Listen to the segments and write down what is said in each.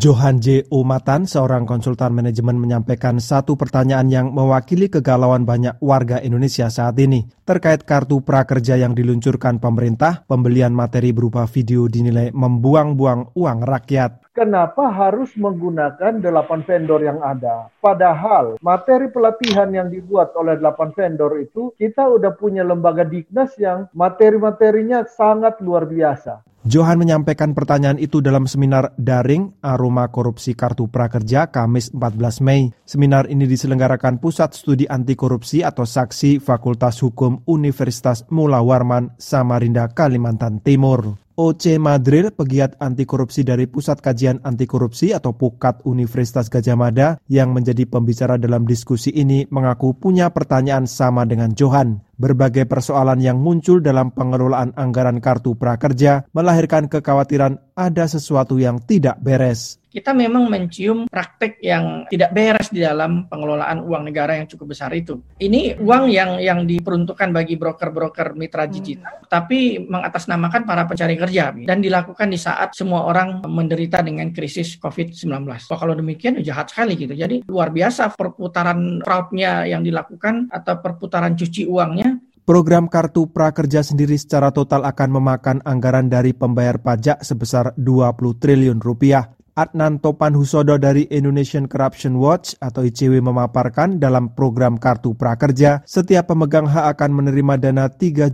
Johan J. Umatan, seorang konsultan manajemen, menyampaikan satu pertanyaan yang mewakili kegalauan banyak warga Indonesia saat ini. Terkait kartu prakerja yang diluncurkan pemerintah, pembelian materi berupa video dinilai membuang-buang uang rakyat. Kenapa harus menggunakan 8 vendor yang ada? Padahal materi pelatihan yang dibuat oleh 8 vendor itu, kita udah punya lembaga Diknas yang materi-materinya sangat luar biasa. Johan menyampaikan pertanyaan itu dalam seminar daring Aroma Korupsi Kartu Prakerja Kamis 14 Mei. Seminar ini diselenggarakan Pusat Studi Anti Korupsi atau Saksi Fakultas Hukum Universitas Mula Warman, Samarinda, Kalimantan Timur. O.C. Madril, pegiat anti korupsi dari Pusat Kajian Anti Korupsi atau PUKAT Universitas Gadjah Mada yang menjadi pembicara dalam diskusi ini, mengaku punya pertanyaan sama dengan Johan. Berbagai persoalan yang muncul dalam pengelolaan anggaran kartu prakerja melahirkan kekhawatiran ada sesuatu yang tidak beres. Kita memang mencium praktek yang tidak beres di dalam pengelolaan uang negara yang cukup besar itu. Ini uang yang diperuntukkan bagi broker-broker mitra digital, tapi mengatasnamakan para pencari kerja dan dilakukan di saat semua orang menderita dengan krisis COVID-19. Wah, kalau demikian jahat sekali gitu. Jadi luar biasa perputaran fraudnya yang dilakukan atau perputaran cuci uangnya. Program Kartu Prakerja sendiri secara total akan memakan anggaran dari pembayar pajak sebesar 20 triliun rupiah. Adnan Topan Husodo dari Indonesian Corruption Watch atau ICW memaparkan dalam program Kartu Prakerja, setiap pemegang hak akan menerima dana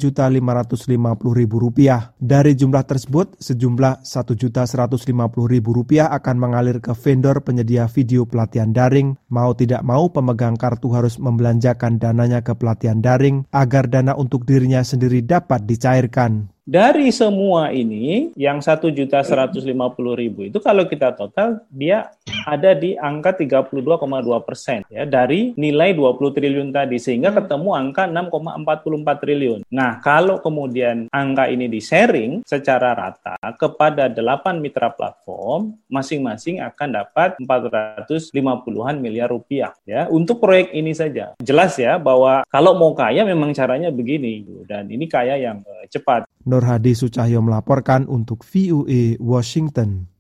Rp3.550.000. Dari jumlah tersebut, sejumlah Rp1.150.000 akan mengalir ke vendor penyedia video pelatihan daring. Mau tidak mau, pemegang kartu harus membelanjakan dananya ke pelatihan daring agar dana untuk dirinya sendiri dapat dicairkan. Dari semua ini, yang 1.150.000 itu kalau kita total, dia ada di angka 32,2% ya, dari nilai 20 triliun tadi, sehingga ketemu angka 6,44 triliun. Nah, kalau kemudian angka ini di-sharing secara rata kepada 8 mitra platform, masing-masing akan dapat 450-an miliar rupiah ya, untuk proyek ini saja. Jelas ya bahwa kalau mau kaya memang caranya begini, dan ini kaya yang cepat. Nur Hadi Sucahyo melaporkan untuk VOA Washington.